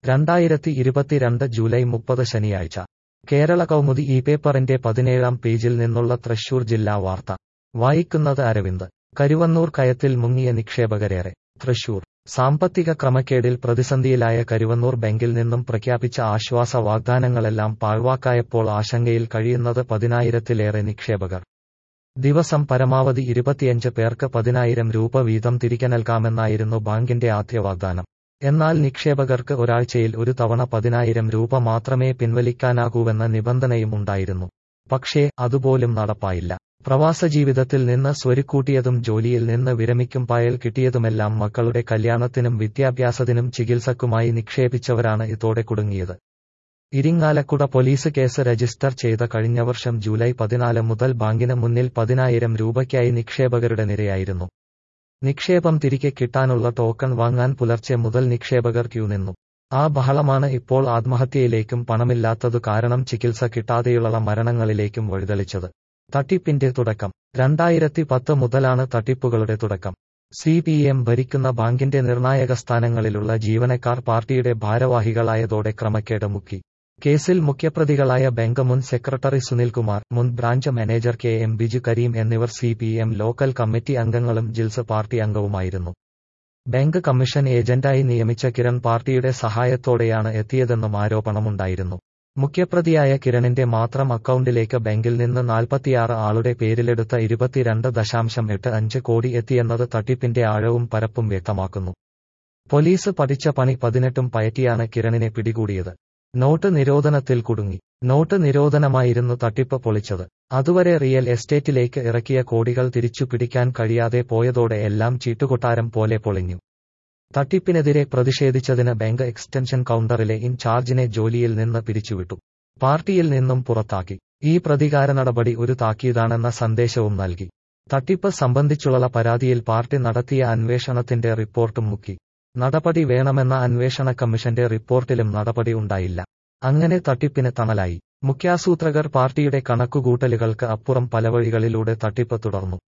2022 July 30 ശനിയാഴ്ച കേരള കൗമുദി ഈ പേപ്പറിന്റെ 17-ാം പേജിൽ നിന്നുള്ള തൃശൂർ ജില്ലാ വാർത്ത വായിക്കുന്നത് അരവിന്ദ്. കരുവന്നൂർ കയത്തിൽ മുങ്ങിയ നിക്ഷേപകരേറെ. തൃശൂർ സാമ്പത്തിക ക്രമക്കേടിൽ പ്രതിസന്ധിയിലായ കരുവന്നൂർ ബാങ്കിൽ നിന്നും പ്രഖ്യാപിച്ച ആശ്വാസ വാഗ്ദാനങ്ങളെല്ലാം പാഴ്വാക്കായപ്പോൾ ആശങ്കയിൽ കഴിയുന്നത് 10,000-ത്തിലേറെ നിക്ഷേപകർ. ദിവസം പരമാവധി 25 പേർക്ക് 10,000 രൂപ വീതം തിരികെ നൽകാമെന്നായിരുന്നു ബാങ്കിന്റെ ആദ്യ വാഗ്ദാനം. എന്നാൽ നിക്ഷേപകർക്ക് ഒരാഴ്ചയിൽ ഒരു തവണ 10,000 രൂപ മാത്രമേ പിൻവലിക്കാനാകൂവെന്ന നിബന്ധനയും ഉണ്ടായിരുന്നു. പക്ഷേ അതുപോലും നടപ്പായില്ല. പ്രവാസജീവിതത്തിൽ നിന്ന് സ്വരുക്കൂട്ടിയതും ജോലിയിൽ നിന്ന് വിരമിക്കുമ്പായൽ കിട്ടിയതുമെല്ലാം മക്കളുടെ കല്യാണത്തിനും വിദ്യാഭ്യാസത്തിനും ചികിത്സക്കുമായി നിക്ഷേപിച്ചവരാണ് ഇതോടെ കുടുങ്ങിയത്. ഇരിങ്ങാലക്കുട പോലീസ് കേസ് രജിസ്റ്റർ ചെയ്ത കഴിഞ്ഞ വർഷം ജൂലൈ 14 മുതൽ ബാങ്കിന് മുന്നിൽ 10,000 രൂപയ്ക്കായി നിക്ഷേപകരുടെ നിരയായിരുന്നു. നിക്ഷേപം തിരികെ കിട്ടാനുള്ള ടോക്കൺ വാങ്ങാൻ പുലർച്ചെ മുതൽ നിക്ഷേപകർ ക്യൂ നിന്നു. ആ ബഹളമാണ് ഇപ്പോൾ ആത്മഹത്യയിലേക്കും പണമില്ലാത്തതു കാരണം ചികിത്സ കിട്ടാതെയുള്ള മരണങ്ങളിലേക്കും വഴിതെളിച്ചത്. തട്ടിപ്പിന്റെ തുടക്കം 2010 മുതലാണ് തട്ടിപ്പുകളുടെ തുടക്കം. CPM ഭരിക്കുന്ന ബാങ്കിന്റെ നിർണായക സ്ഥാനങ്ങളിലുള്ള ജീവനക്കാർ പാർട്ടിയുടെ ഭാരവാഹികളായതോടെ ക്രമക്കേട് മുക്കി. കേസിൽ മുഖ്യപ്രതികളായ ബാങ്ക് മുൻ സെക്രട്ടറി സുനിൽകുമാർ, മുൻ branch manager KM Biju Karim എന്നിവർ CPM ലോക്കൽ കമ്മിറ്റി അംഗങ്ങളും ജിൽസ് പാർട്ടി അംഗവുമായിരുന്നു. ബാങ്ക് കമ്മീഷൻ ഏജന്റായി നിയമിച്ച കിരൺ പാർട്ടിയുടെ സഹായത്തോടെയാണ് എത്തിയതെന്നും ആരോപണമുണ്ടായിരുന്നു. മുഖ്യപ്രതിയായ കിരണിന്റെ മാത്രം അക്കൗണ്ടിലേക്ക് ബാങ്കിൽ നിന്ന് 46 ആളുടെ പേരിലെടുത്ത 22.85 കോടി എത്തിയെന്നത് തട്ടിപ്പിന്റെ ആഴവും പരപ്പും വ്യക്തമാക്കുന്നു. പോലീസ് പഠിച്ച പണി 18 പയറ്റിയാണ് കിരണിനെ പിടികൂടിയത്. നോട്ട് നിരോധനത്തിൽ കുടുങ്ങി. നോട്ട് നിരോധനമായിരുന്നു തട്ടിപ്പ് പൊളിച്ചത്. അതുവരെ റിയൽ എസ്റ്റേറ്റിലേക്ക് ഇറക്കിയ കോടികൾ തിരിച്ചു പിടിക്കാൻ കഴിയാതെ പോയതോടെ എല്ലാം ചീട്ടുകൊട്ടാരം പോലെ പൊളിഞ്ഞു. തട്ടിപ്പിനെതിരെ പ്രതിഷേധിച്ചതിന് ബാങ്ക് എക്സ്റ്റൻഷൻ കൗണ്ടറിലെ ഇൻചാർജിനെ ജോലിയിൽ നിന്ന് പിരിച്ചുവിട്ടു. പാർട്ടിയിൽ നിന്നും പുറത്താക്കി. ഈ പ്രതികാര നടപടി ഒരു താക്കീതാണെന്ന സന്ദേശവും നൽകി. തട്ടിപ്പ് സംബന്ധിച്ചുള്ള പരാതിയിൽ പാർട്ടി നടത്തിയ അന്വേഷണത്തിന്റെ റിപ്പോർട്ടും മുക്കി. നടപടി വേണമെന്ന അന്വേഷണ കമ്മീഷന്റെ റിപ്പോർട്ടിലും നടപടി ഉണ്ടായില്ല. അങ്ങനെ തട്ടിപ്പിന് തണലായി. മുഖ്യാസൂത്രകർ പാർട്ടിയുടെ കണക്കുകൂട്ടലുകൾക്ക് അപ്പുറം പല വഴികളിലൂടെ തട്ടിപ്പ് തുടർന്നു.